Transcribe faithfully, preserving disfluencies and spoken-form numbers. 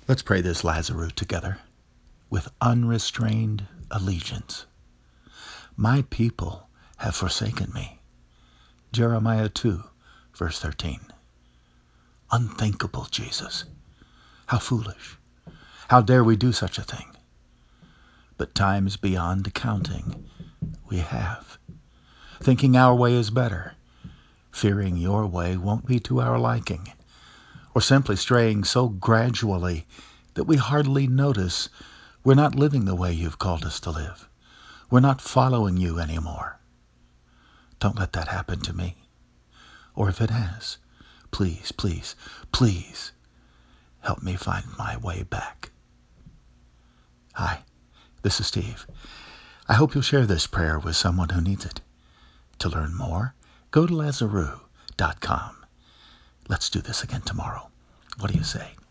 Let's pray this Lazarus together with unrestrained allegiance. My people have forsaken me. Jeremiah two, verse thirteen. Unthinkable, Jesus. How foolish. How dare we do such a thing? But times beyond counting we have. Thinking our way is better, fearing your way won't be to our liking, or simply straying so gradually that we hardly notice we're not living the way you've called us to live. We're not following you anymore. Don't let that happen to me. Or if it has, please, please, please help me find my way back. Hi, this is Steve. I hope you'll share this prayer with someone who needs it. To learn more, go to Lazarus dot com. Let's do this again tomorrow. What do you say?